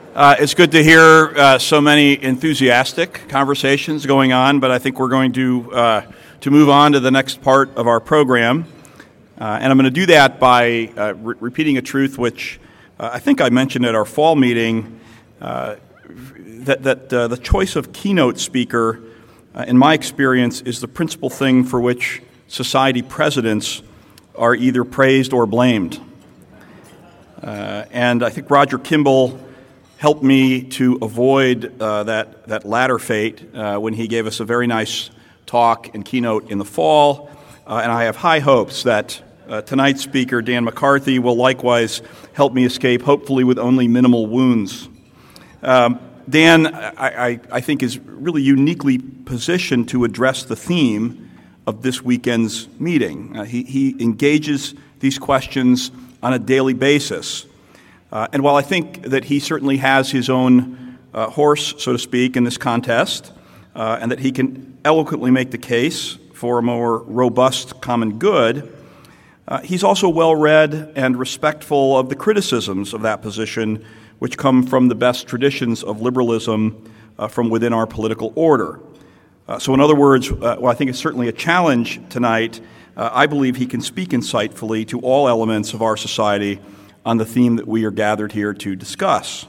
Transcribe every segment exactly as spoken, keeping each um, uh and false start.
Uh, it's good to hear uh, so many enthusiastic conversations going on, but I think we're going to uh, to move on to the next part of our program. Uh, and I'm going to do that by uh, re- repeating a truth which uh, I think I mentioned at our fall meeting, uh, that, that uh, the choice of keynote speaker, uh, in my experience, is the principal thing for which society presidents are either praised or blamed. Uh, and I think Roger Kimball helped me to avoid uh, that, that latter fate uh, when he gave us a very nice talk and keynote in the fall. Uh, and I have high hopes that uh, tonight's speaker, Dan McCarthy, will likewise help me escape, hopefully with only minimal wounds. Um, Dan, I, I, I think, is really uniquely positioned to address the theme of this weekend's meeting. Uh, he, he engages these questions on a daily basis. Uh, and while I think that he certainly has his own uh, horse, so to speak, in this contest, uh, and that he can eloquently make the case for a more robust common good, uh, he's also well-read and respectful of the criticisms of that position, which come from the best traditions of liberalism uh, from within our political order. Uh, so in other words, uh, well, I think it's certainly a challenge tonight. Uh, I believe he can speak insightfully to all elements of our society on the theme that we are gathered here to discuss.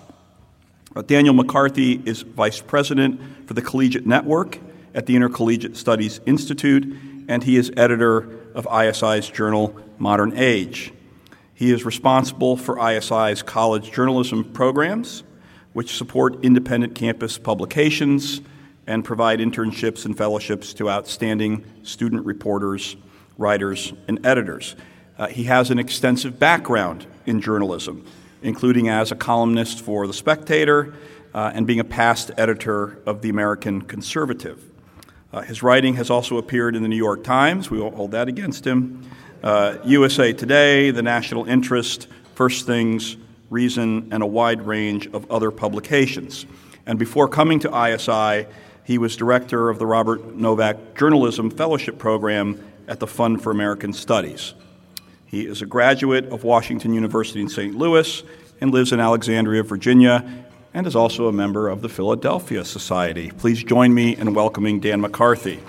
Uh, Daniel McCarthy is Vice President for the Collegiate Network at the Intercollegiate Studies Institute, and he is editor of I S I's journal, Modern Age. He is responsible for I S I's college journalism programs, which support independent campus publications and provide internships and fellowships to outstanding student reporters, writers, and editors. Uh, he has an extensive background in journalism, including as a columnist for The Spectator uh, and being a past editor of The American Conservative. Uh, his writing has also appeared in the New York Times. We won't hold that against him. Uh, U S A Today, The National Interest, First Things, Reason, and a wide range of other publications. And before coming to I S I, he was director of the Robert Novak Journalism Fellowship Program at the Fund for American Studies. He is a graduate of Washington University in Saint Louis and lives in Alexandria, Virginia, and is also a member of the Philadelphia Society. Please join me in welcoming Dan McCarthy.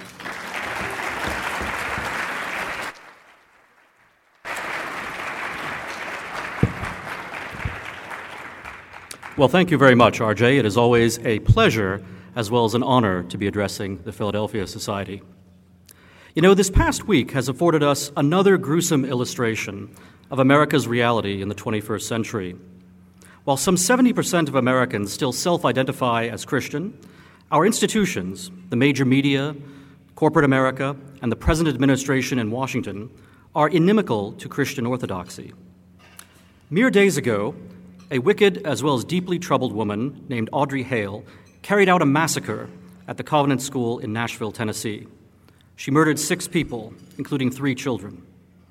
Well, thank you very much, R J. It is always a pleasure as well as an honor to be addressing the Philadelphia Society. You know, this past week has afforded us another gruesome illustration of America's reality in the twenty-first century. While some seventy percent of Americans still self-identify as Christian, our institutions, the major media, corporate America, and the present administration in Washington are inimical to Christian orthodoxy. Mere days ago, a wicked as well as deeply troubled woman named Audrey Hale carried out a massacre at the Covenant School in Nashville, Tennessee. She murdered six people, including three children.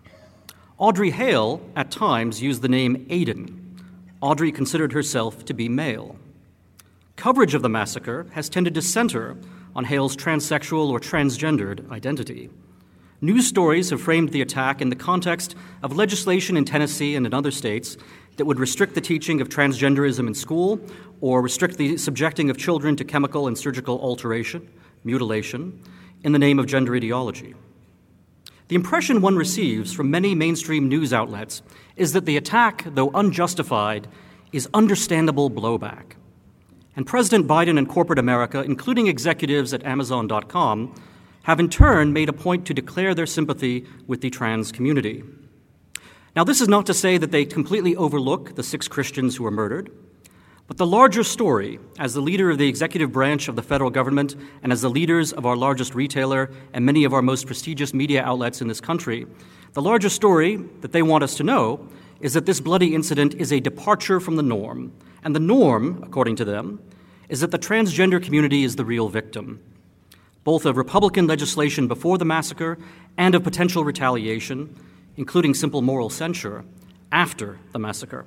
Audrey Hale, at times, used the name Aiden. Audrey considered herself to be male. Coverage of the massacre has tended to center on Hale's transsexual or transgendered identity. News stories have framed the attack in the context of legislation in Tennessee and in other states that would restrict the teaching of transgenderism in school or restrict the subjecting of children to chemical and surgical alteration, mutilation, in the name of gender ideology. The impression one receives from many mainstream news outlets is that the attack, though unjustified, is understandable blowback. And President Biden and corporate America, including executives at Amazon dot com, have in turn made a point to declare their sympathy with the trans community. Now, this is not to say that they completely overlook the six Christians who were murdered, but the larger story, as the leader of the executive branch of the federal government and as the leaders of our largest retailer and many of our most prestigious media outlets in this country, the larger story that they want us to know is that this bloody incident is a departure from the norm. And the norm, according to them, is that the transgender community is the real victim, both of Republican legislation before the massacre and of potential retaliation, including simple moral censure, after the massacre.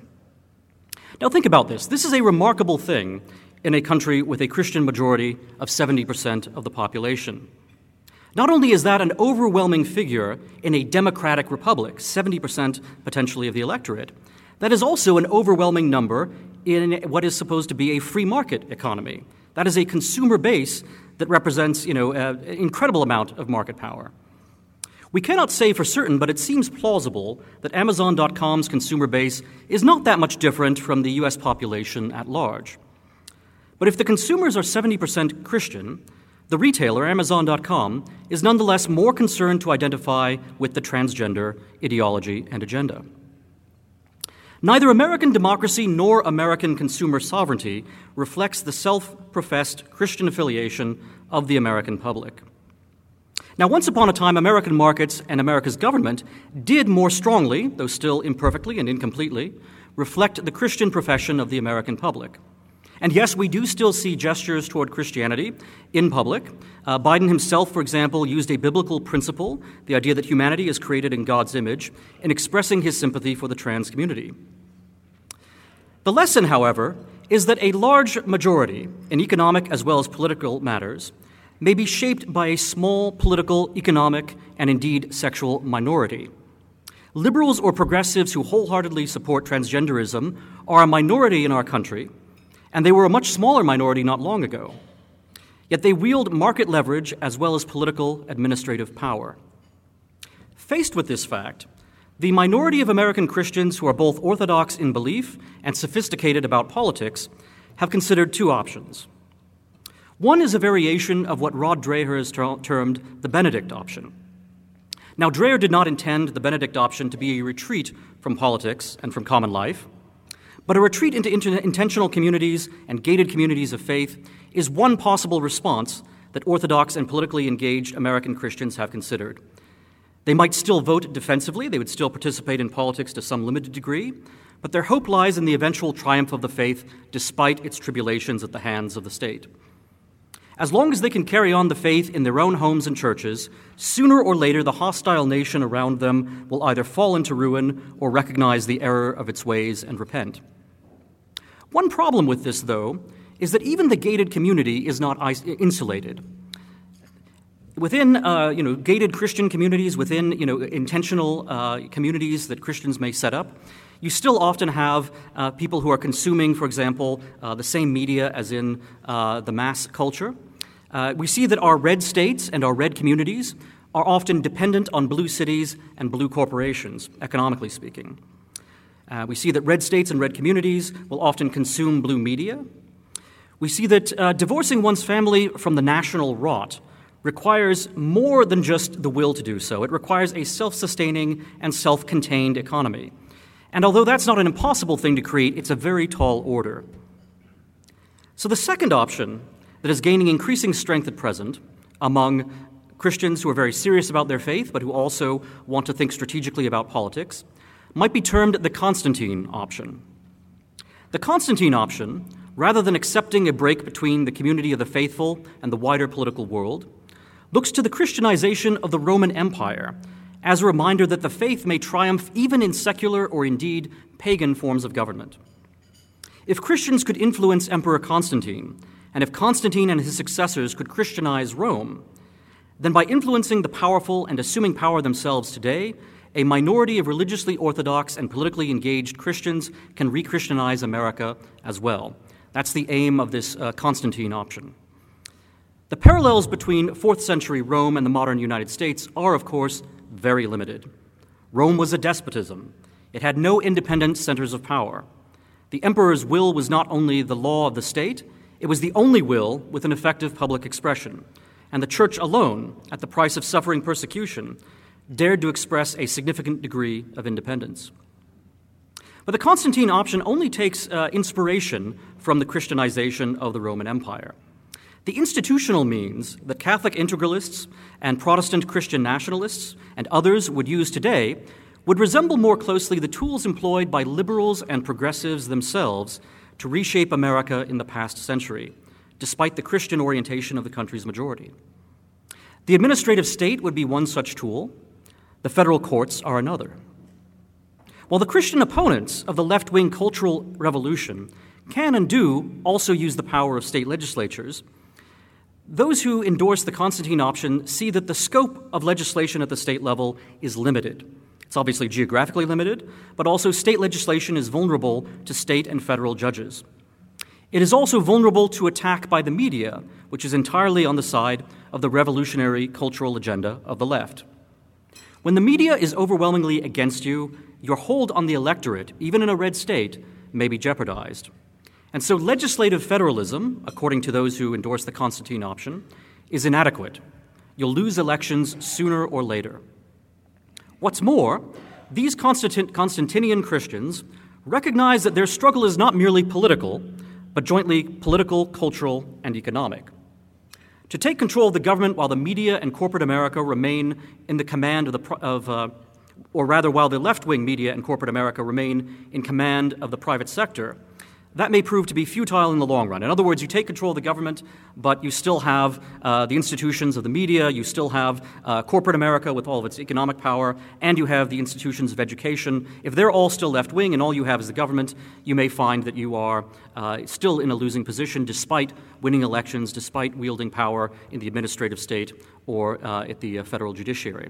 Now think about this. This is a remarkable thing in a country with a Christian majority of seventy percent of the population. Not only is that an overwhelming figure in a democratic republic, seventy percent potentially of the electorate, That is also an overwhelming number in what is supposed to be a free market economy. That is a consumer base that represents, you know, an incredible amount of market power. We cannot say for certain, but it seems plausible that Amazon dot com's consumer base is not that much different from the U S population at large. But if the consumers are seventy percent Christian, the retailer, Amazon dot com, is nonetheless more concerned to identify with the transgender ideology and agenda. Neither American democracy nor American consumer sovereignty reflects the self-professed Christian affiliation of the American public. Now, once upon a time, American markets and America's government did more strongly, though still imperfectly and incompletely, reflect the Christian profession of the American public. And yes, we do still see gestures toward Christianity in public. Uh, Biden himself, for example, used a biblical principle, the idea that humanity is created in God's image, in expressing his sympathy for the trans community. The lesson, however, is that a large majority in economic as well as political matters may be shaped by a small political, economic, and indeed sexual minority. Liberals or progressives who wholeheartedly support transgenderism are a minority in our country, and they were a much smaller minority not long ago. Yet they wield market leverage as well as political administrative power. Faced with this fact, the minority of American Christians who are both orthodox in belief and sophisticated about politics have considered two options. One is a variation of what Rod Dreher has ter- termed the Benedict option. Now, Dreher did not intend the Benedict option to be a retreat from politics and from common life, but a retreat into inter- intentional communities and gated communities of faith is one possible response that orthodox and politically engaged American Christians have considered. They might still vote defensively, they would still participate in politics to some limited degree, but their hope lies in the eventual triumph of the faith despite its tribulations at the hands of the state. As long as they can carry on the faith in their own homes and churches, sooner or later the hostile nation around them will either fall into ruin or recognize the error of its ways and repent. One problem with this, though, is that even the gated community is not insulated. Within, uh, you know, gated Christian communities, within, you know, intentional uh, communities that Christians may set up, you still often have uh, people who are consuming, for example, uh, the same media as in uh, the mass culture. Uh, we see that our red states and our red communities are often dependent on blue cities and blue corporations, economically speaking. Uh, we see that red states and red communities will often consume blue media. We see that uh, divorcing one's family from the national rot requires more than just the will to do so. It requires a self-sustaining and self-contained economy. And although that's not an impossible thing to create, it's a very tall order. So the second option that is gaining increasing strength at present among Christians who are very serious about their faith but who also want to think strategically about politics might be termed the Constantine option. The Constantine option, rather than accepting a break between the community of the faithful and the wider political world, looks to the Christianization of the Roman Empire as a reminder that the faith may triumph even in secular or indeed pagan forms of government. If Christians could influence Emperor Constantine, and if Constantine and his successors could Christianize Rome, then by influencing the powerful and assuming power themselves today, a minority of religiously orthodox and politically engaged Christians can re-Christianize America as well. That's the aim of this uh, Constantine option. The parallels between fourth century Rome and the modern United States are, of course, very limited. Rome was a despotism. It had no independent centers of power. The emperor's will was not only the law of the state, it was the only will with an effective public expression. And the church alone, at the price of suffering persecution, dared to express a significant degree of independence. But the Constantine option only takes uh, inspiration from the Christianization of the Roman Empire. The institutional means that Catholic integralists and Protestant Christian nationalists and others would use today would resemble more closely the tools employed by liberals and progressives themselves to reshape America in the past century, despite the Christian orientation of the country's majority. The administrative state would be one such tool. The federal courts are another. While the Christian opponents of the left-wing cultural revolution can and do also use the power of state legislatures, those who endorse the Constantine option see that the scope of legislation at the state level is limited, It's obviously geographically limited, but also state legislation is vulnerable to state and federal judges. It is also vulnerable to attack by the media, which is entirely on the side of the revolutionary cultural agenda of the left. When the media is overwhelmingly against you, your hold on the electorate, even in a red state, may be jeopardized. And so legislative federalism, according to those who endorse the Constantine option, is inadequate. You'll lose elections sooner or later. What's more, these Constant- Constantinian Christians recognize that their struggle is not merely political, but jointly political, cultural, and economic. To take control of the government while the media and corporate America remain in the command of the, of, uh, or rather while the left-wing media and corporate America remain in command of the private sector, that may prove to be futile in the long run. In other words, you take control of the government, but you still have uh, the institutions of the media, you still have uh, corporate America with all of its economic power, and you have the institutions of education. If they're all still left-wing and all you have is the government, you may find that you are uh, still in a losing position despite winning elections, despite wielding power in the administrative state or uh, at the uh, federal judiciary.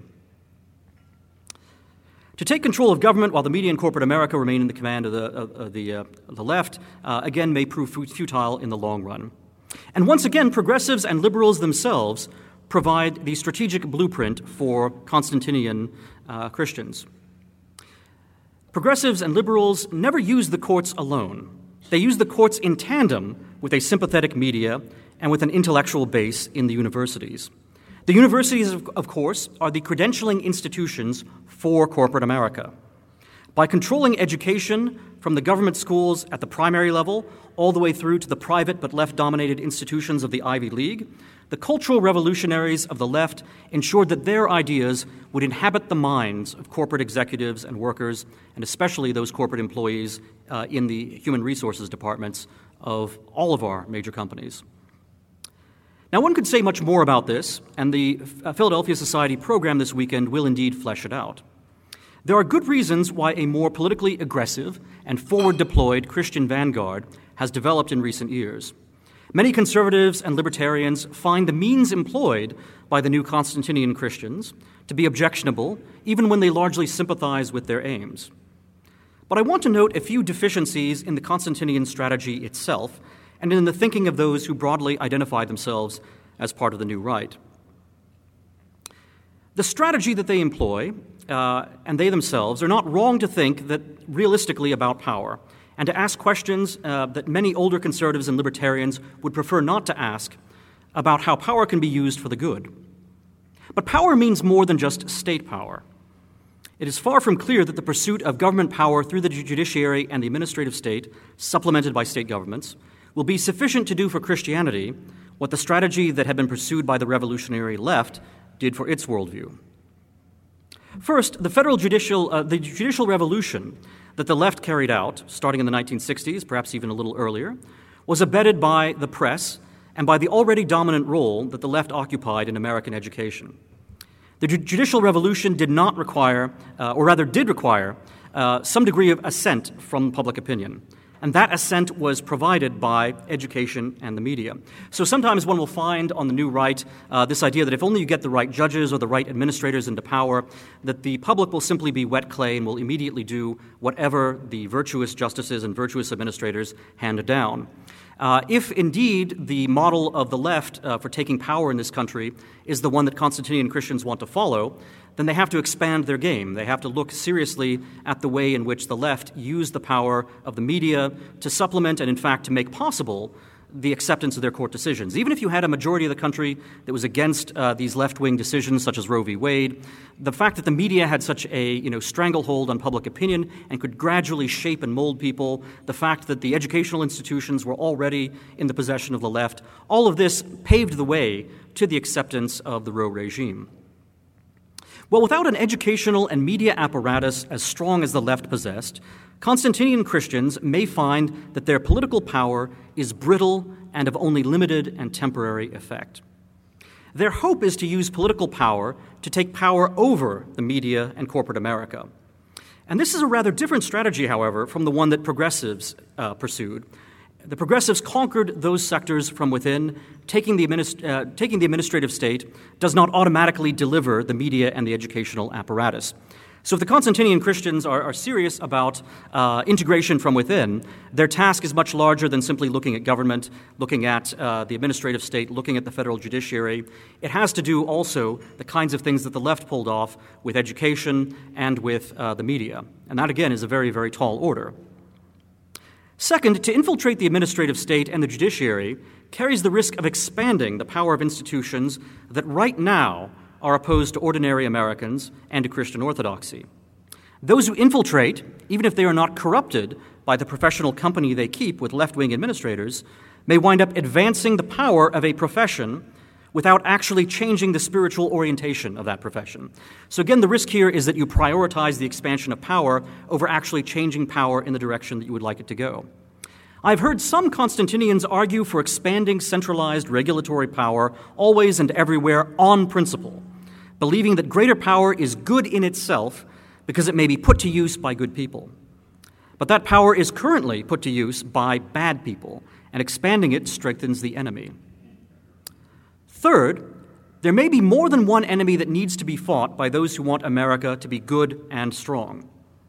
To take control of government while the media and corporate America remain in the command of the, of, of the, uh, of the left, uh, again, may prove futile in the long run. And once again, progressives and liberals themselves provide the strategic blueprint for Constantinian uh, Christians. Progressives and liberals never use the courts alone. They use the courts in tandem with a sympathetic media and with an intellectual base in the universities. The universities, of course, are the credentialing institutions for corporate America. By controlling education from the government schools at the primary level all the way through to the private but left-dominated institutions of the Ivy League, the cultural revolutionaries of the left ensured that their ideas would inhabit the minds of corporate executives and workers, and especially those corporate employees uh, in the human resources departments of all of our major companies. Now, one could say much more about this, and the Philadelphia Society program this weekend will indeed flesh it out. There are good reasons why a more politically aggressive and forward-deployed Christian vanguard has developed in recent years. Many conservatives and libertarians find the means employed by the new Constantinian Christians to be objectionable, even when they largely sympathize with their aims. But I want to note a few deficiencies in the Constantinian strategy itself and in the thinking of those who broadly identify themselves as part of the new right. The strategy that they employ, uh, and they themselves, are not wrong to think that realistically about power and to ask questions uh, that many older conservatives and libertarians would prefer not to ask about how power can be used for the good. But power means more than just state power. It is far from clear that the pursuit of government power through the judiciary and the administrative state, supplemented by state governments, will be sufficient to do for Christianity what the strategy that had been pursued by the revolutionary left did for its worldview. First, the federal judicial, uh, the judicial revolution that the left carried out, starting in the nineteen sixties, perhaps even a little earlier, was abetted by the press and by the already dominant role that the left occupied in American education. The ju- judicial revolution did not require, uh, or rather did require, uh, some degree of assent from public opinion. And that assent was provided by education and the media. So sometimes one will find on the new right uh, this idea that if only you get the right judges or the right administrators into power, that the public will simply be wet clay and will immediately do whatever the virtuous justices and virtuous administrators hand down. Uh, if indeed the model of the left uh, for taking power in this country is the one that Constantinian Christians want to follow, then they have to expand their game. They have to look seriously at the way in which the left used the power of the media to supplement and, in fact, to make possible the acceptance of their court decisions. Even if you had a majority of the country that was against uh, these left-wing decisions, such as Roe v. Wade, the fact that the media had such a you know stranglehold on public opinion and could gradually shape and mold people, the fact that the educational institutions were already in the possession of the left, all of this paved the way to the acceptance of the Roe regime. Well, without an educational and media apparatus as strong as the left possessed, Constantinian Christians may find that their political power is brittle and of only limited and temporary effect. Their hope is to use political power to take power over the media and corporate America. And this is a rather different strategy, however, from the one that progressives uh, pursued. The progressives conquered those sectors from within. Taking the, administ- uh, taking the administrative state does not automatically deliver the media and the educational apparatus. So if the Constantinian Christians are, are serious about uh, integration from within, their task is much larger than simply looking at government, looking at uh, the administrative state, looking at the federal judiciary. It has to do also the kinds of things that the left pulled off with education and with uh, the media. And that, again, is a very, very tall order. Second, to infiltrate the administrative state and the judiciary carries the risk of expanding the power of institutions that right now are opposed to ordinary Americans and to Christian orthodoxy. Those who infiltrate, even if they are not corrupted by the professional company they keep with left-wing administrators, may wind up advancing the power of a profession without actually changing the spiritual orientation of that profession. So again, the risk here is that you prioritize the expansion of power over actually changing power in the direction that you would like it to go. I've heard some Constantinians argue for expanding centralized regulatory power always and everywhere on principle, believing that greater power is good in itself because it may be put to use by good people. But that power is currently put to use by bad people, and expanding it strengthens the enemy. Third, there may be more than one enemy that needs to be fought by those who want America to be good and strong.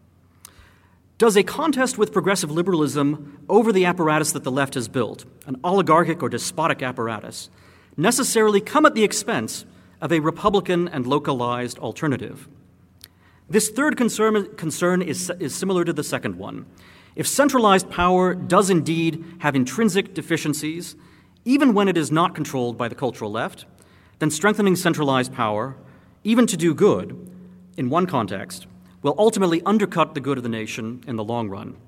Does a contest with progressive liberalism over the apparatus that the left has built, an oligarchic or despotic apparatus, necessarily come at the expense of a Republican and localized alternative? This third concern, concern is, is similar to the second one. If centralized power does indeed have intrinsic deficiencies, even when it is not controlled by the cultural left, then strengthening centralized power, even to do good, in one context, will ultimately undercut the good of the nation in the long run.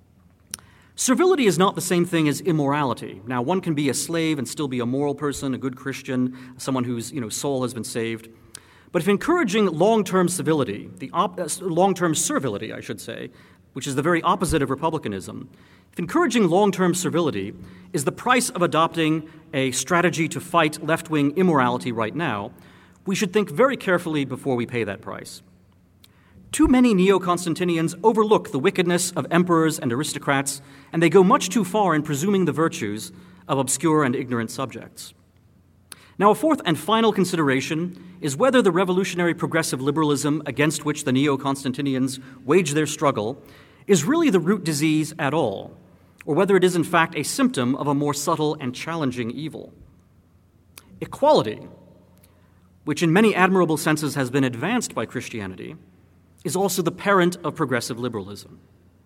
Servility is not the same thing as immorality. Now, one can be a slave and still be a moral person, a good Christian, someone whose you know, soul has been saved. But if encouraging long-term civility, the op- uh, long-term servility, I should say, which is the very opposite of republicanism, if encouraging long-term servility is the price of adopting a strategy to fight left-wing immorality right now, we should think very carefully before we pay that price. Too many Neo-Constantinians overlook the wickedness of emperors and aristocrats, and they go much too far in presuming the virtues of obscure and ignorant subjects. Now, a fourth and final consideration is whether the revolutionary progressive liberalism against which the Neo-Constantinians wage their struggle is really the root disease at all, or whether it is in fact a symptom of a more subtle and challenging evil. Equality, which in many admirable senses has been advanced by Christianity, is also the parent of progressive liberalism.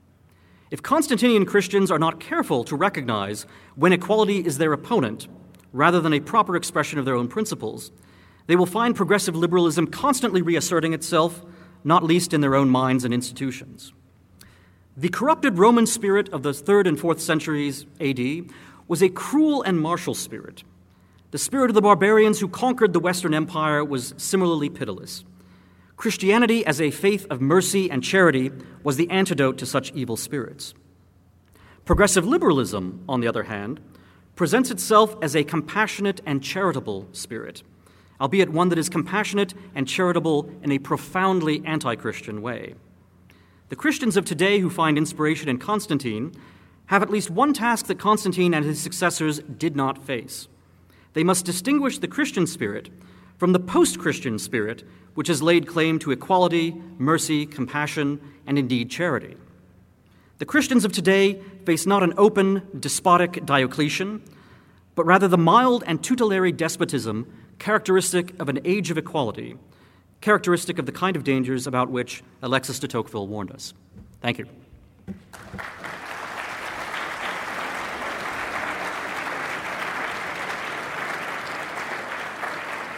If Constantinian Christians are not careful to recognize when equality is their opponent, rather than a proper expression of their own principles, they will find progressive liberalism constantly reasserting itself, not least in their own minds and institutions. The corrupted Roman spirit of the third and fourth centuries A D was a cruel and martial spirit. The spirit of the barbarians who conquered the Western Empire was similarly pitiless. Christianity as a faith of mercy and charity was the antidote to such evil spirits. Progressive liberalism, on the other hand, presents itself as a compassionate and charitable spirit, albeit one that is compassionate and charitable in a profoundly anti-Christian way. The Christians of today who find inspiration in Constantine have at least one task that Constantine and his successors did not face. They must distinguish the Christian spirit from the post-Christian spirit, which has laid claim to equality, mercy, compassion, and indeed charity. The Christians of today face not an open, despotic Diocletian, but rather the mild and tutelary despotism characteristic of an age of equality, characteristic of the kind of dangers about which Alexis de Tocqueville warned us. Thank you.